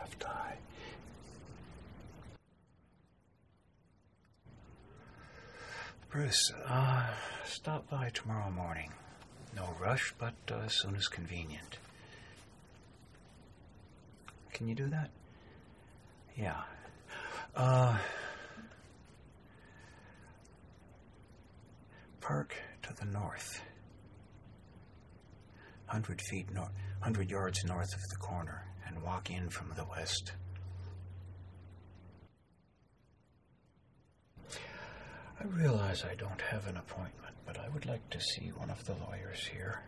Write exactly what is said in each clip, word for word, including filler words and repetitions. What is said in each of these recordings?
left eye. Bruce, uh, stop by tomorrow morning. No rush, but uh, as soon as convenient. Can you do that? Yeah. Uh... Park to the north. Hundred feet north, hundred yards north of the corner, and walk in from the west. I realize I don't have an appointment, but I would like to see one of the lawyers here.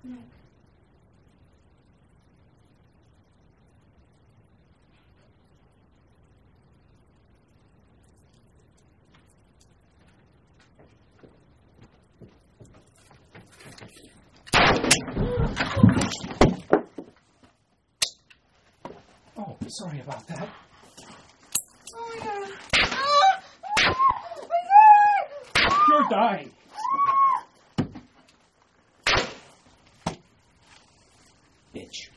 Oh, sorry about that. Oh my god. Oh, oh my god. You're dying. Bitch.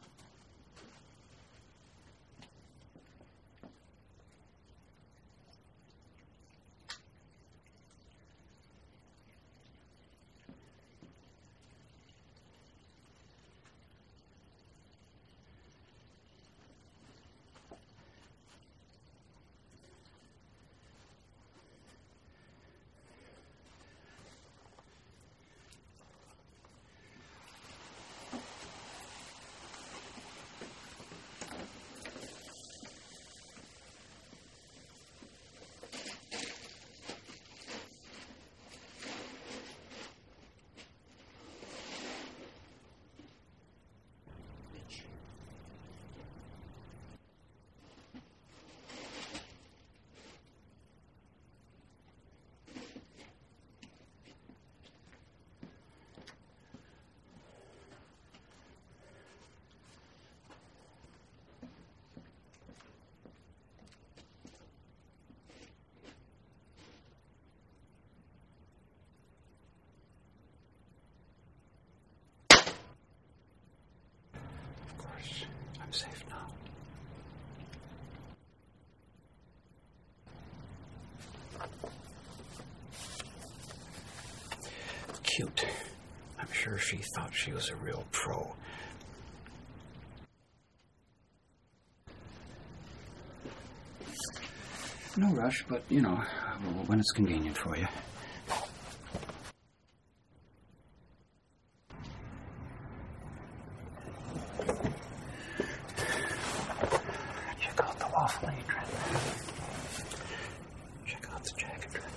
I'm safe now. Cute. I'm sure she thought she was a real pro. No rush, but, you know, when it's convenient for you. Check out the waffling trend. Check out the jacket trend.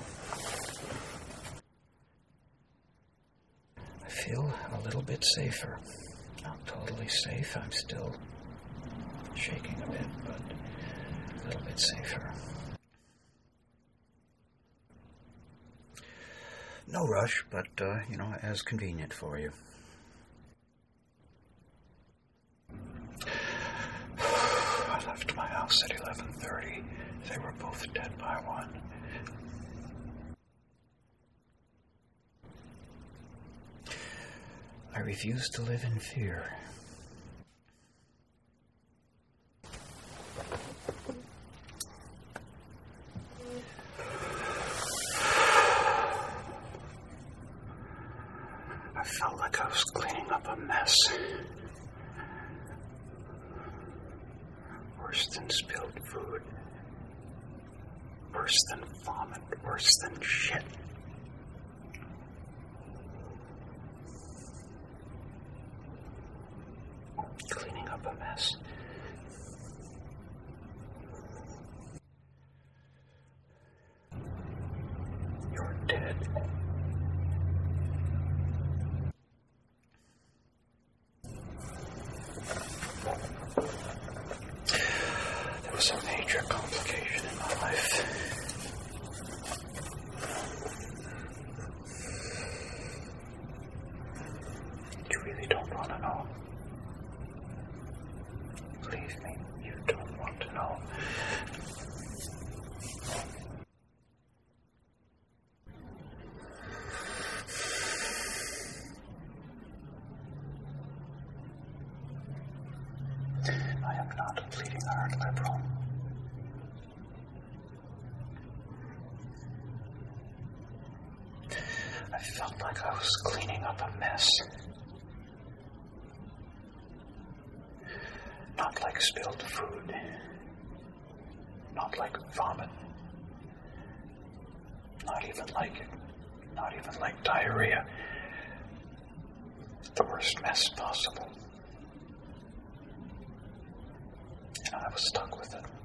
I feel a little bit safer. Not totally safe. I'm still shaking a bit, but a little bit safer. No rush, but, uh, you know, as convenient for you. I left my house at eleven thirty. They were both dead by one. I refuse to live in fear. I felt like I was cleaning up a mess. Worse than spilled food. Worse than vomit. Worse than shit. Cleaning up a mess. You're dead. There was a major complication in my life. You really don't want to know. Believe me, you don't want to know. I am not a bleeding heart liberal. I felt like I was cleaning up a mess. Not like spilled food. Not like vomit. Not even like, not even like diarrhea. The worst mess possible. And I was stuck with it.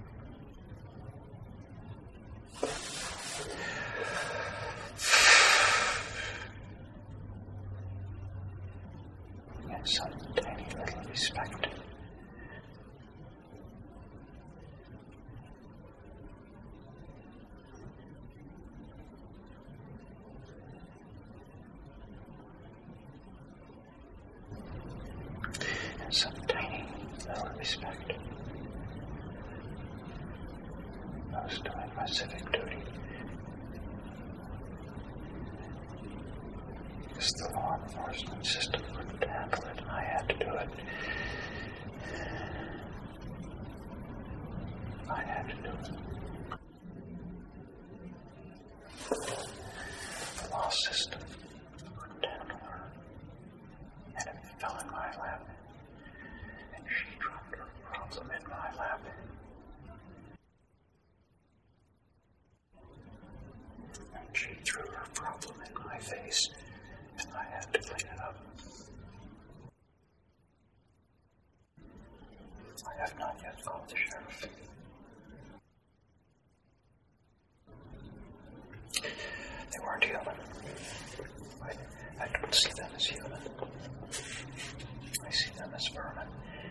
some tiny little respect. And some tiny little respect. I was doing my civic duty. Because the law enforcement system couldn't handle it, I had to do it. I had to do it. The law system couldn't handle her. And it fell in my lap. And she dropped her problem in my lap. And she threw her problem in my face. And I had to clean it up. I have not yet called the sheriff. They weren't human. I, I don't see them as human. I see them as vermin.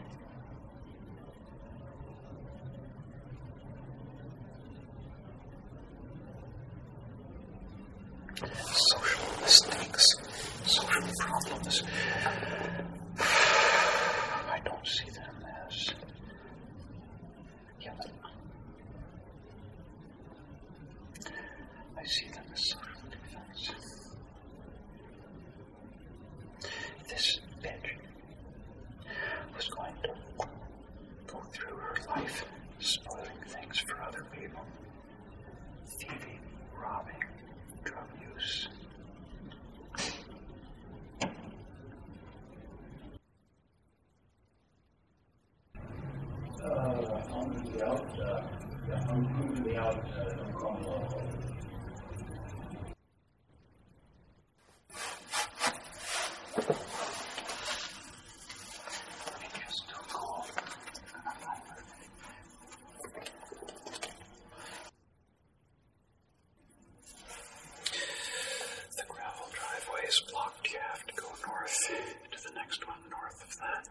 Social mistakes, social problems. I don't see them as human. I see them as social defense. This bitch was going to go through her life spoiling things for other people. Thieving, robbing, drug use. Uh, on the out, uh, on the out, uh, Cromwell. It's too cold. The gravel driveway is blocked. You have to go north to the next one north of that.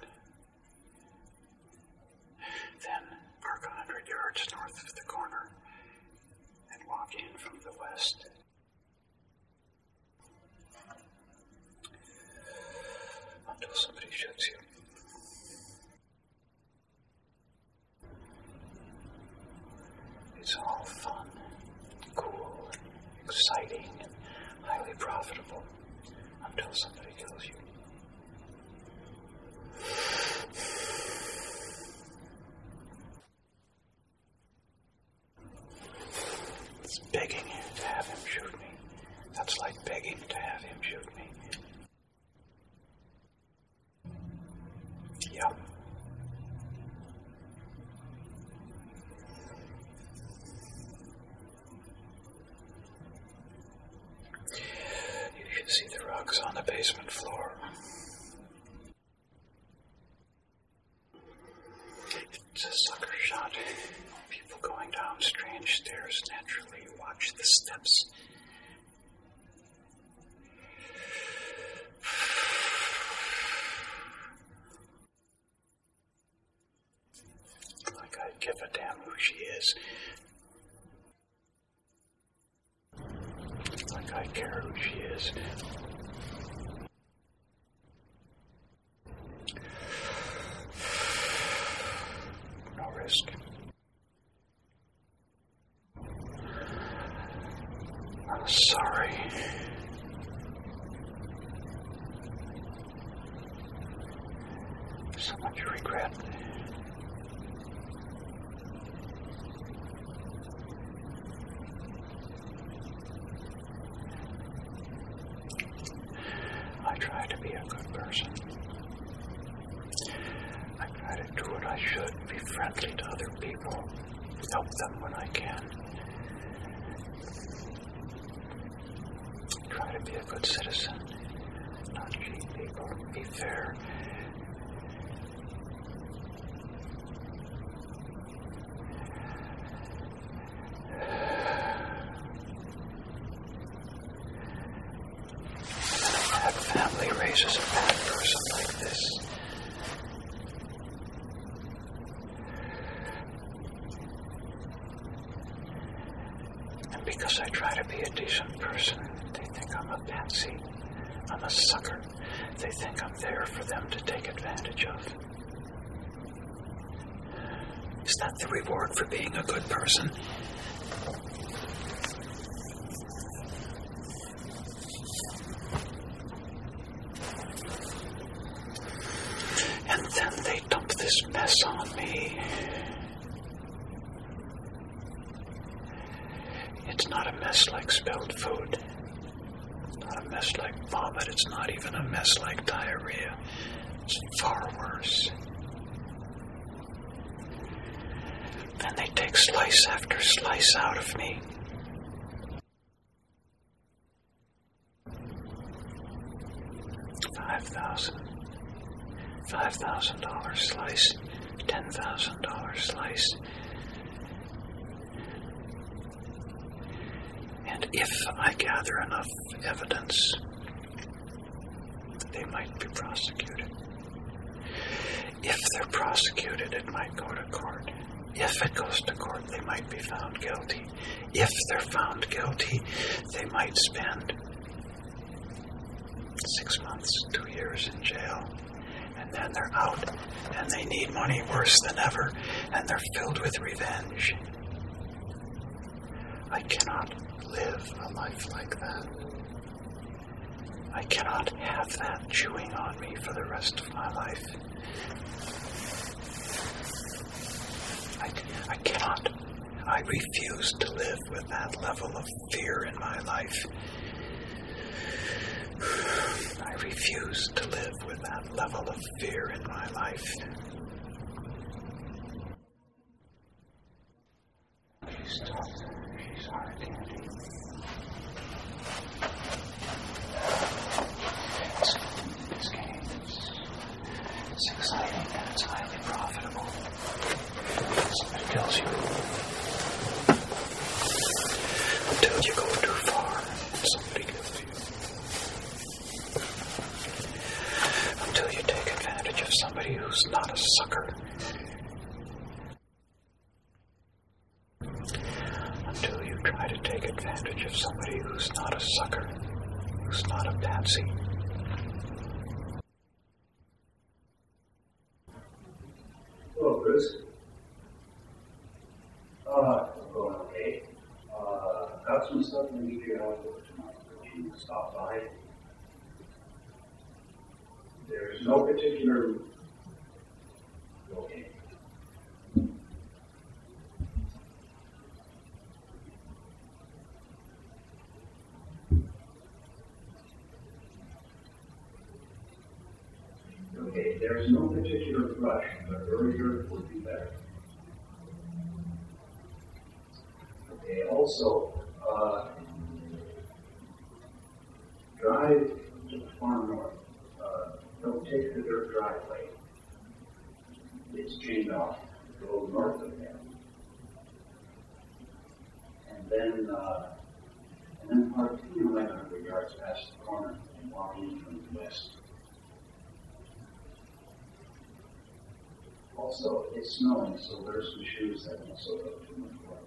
Then park a hundred yards north of the corner and walk in from the west. Until somebody shoots you. It's all fun, cool, and exciting, and highly profitable until somebody kills you. It's begging to have him shoot me. That's like begging to have him shoot me. Yeah. You should see the rugs on the basement floor. It's a sucker shot. People going down strange stairs naturally watch the steps. Like I give a damn who she is. Like I care who she is. No risk. I'm sorry. So much regret. I try to be a good person. I try to do what I should, be friendly to other people, help them when I can. Try to be a good citizen, not cheat people, be fair. And then I had family. family raises a bad person like this. And because I try to be a decent person, they think I'm a patsy. I'm a sucker. They think I'm there for them to take advantage of. Is that the reward for being a good person? And then they dump this mess on me. It's not a mess like spilled food. It's not a mess like vomit. It's not even a mess like diarrhea. It's far worse. Then they take slice after slice out of me. Five thousand. Five thousand dollar slice. Ten thousand dollar slice. And if I gather enough evidence, they might be prosecuted. If they're prosecuted, it might go to court. If it goes to court, they might be found guilty. If they're found guilty, they might spend six months, two years in jail. And then they're out, and they need money worse than ever, and they're filled with revenge. I cannot live a life like that. I cannot have that chewing on me for the rest of my life. I, I cannot. I refuse to live with that level of fear in my life. I refuse to live with that level of fear in my life. She's tough. She's hard candy. It's, this game is it's exciting and it's highly profitable. Somebody kills you until you go too far and somebody kills you. Until you take advantage of somebody who's not a sucker. Until you try to take advantage of somebody who's not a sucker, who's not a patsy. Hello, Bruce. Uh, it's going okay. Uh, got some stuff in the your house over tonight. Will you stop by? There's no particular. Okay. Okay, there's no particular rush, but earlier would be better. Okay, also, uh, drive to the far north. Uh, don't take the dirt driveway. It's chained off. Go north of there. And then, uh, and then park eleven hundred yards past the corner and walk in from the west. Also, it's snowing, so wear some shoes that won't soak up too much water.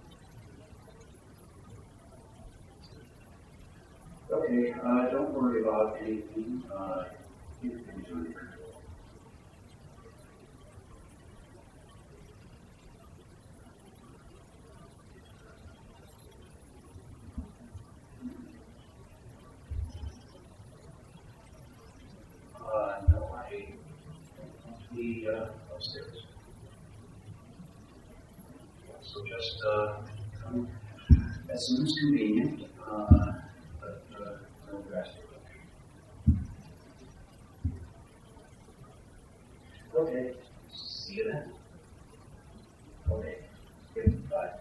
Okay, uh, don't worry about anything. Uh, everything's under control. Uh, no, I don't be uh, upstairs. So just uh, come as soon as convenient. Uh, but uh, no drastic rush. Okay. See you then. Okay. Good. Bye.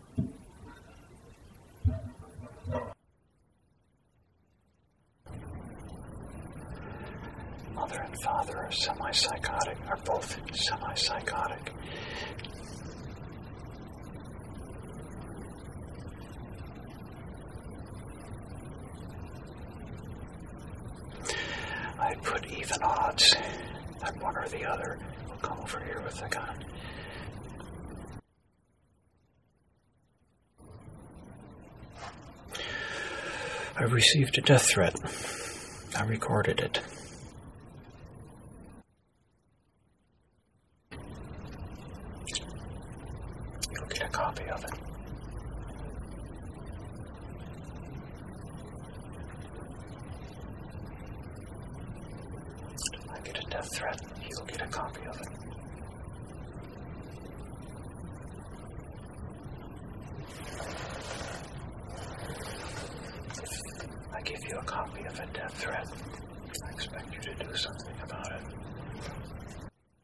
Mother and father are semi-psychotic, are both semi-psychotic. I put even odds that one or the other will come over here with a gun. I received a death threat. I recorded it. You'll get a copy of it. If I get a death threat, you'll get a copy of it. I give you a copy of a death threat. I expect you to do something about it.